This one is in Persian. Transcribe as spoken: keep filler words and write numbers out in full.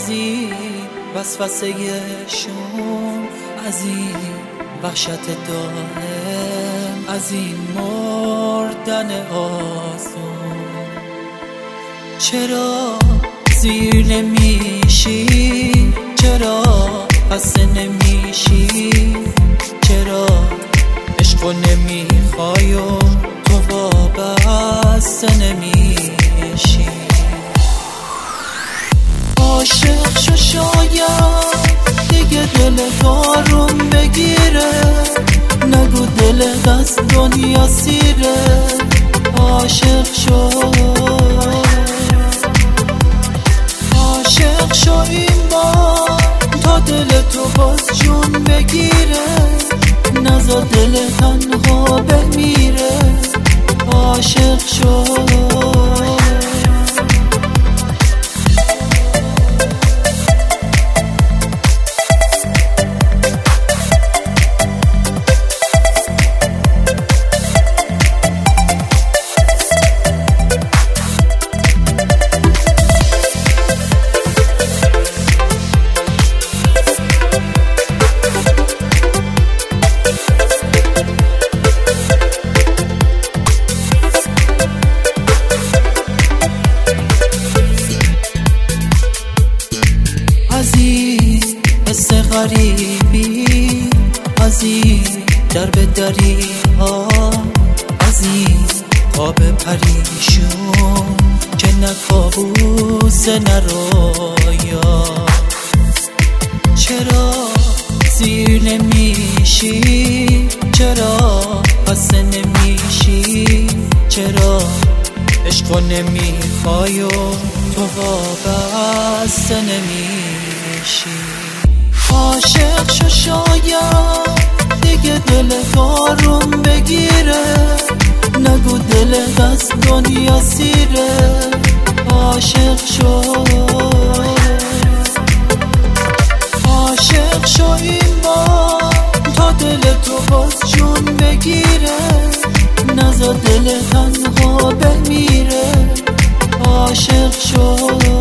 از این وسوسه شوم، از این وحشت دائم، از این مردن آسون. چرا زیر نمیشی؟ چرا خسته نمیشی؟ چرا عشقو نمیخوای و تو وابسته نمیشی؟ عاشق شو شاید دیگه دلت آروم بگیره، نگو دلت از دنیا سیره. عاشق شو، عاشق شو این بار تا دلتو باز جون بگیره، نذار دل تنها بمیره. عاشق شو، از این حس غریبی، از این در به دری ها، از این خواب پریشون که نه کابوس نه رویا. چرا زیر نمیشی؟ چرا خسته نمیشی؟ چرا عشقو نمیخوای و تو وابسته نمیشی؟ عاشق شو شاید دیگه دلت آروم بگیره، نگو دلت از دنیا سیره. عاشق شو، عاشق شو این بار تا دلتو باز جون بگیره، نذار دل تنها بمیره. عاشق شو.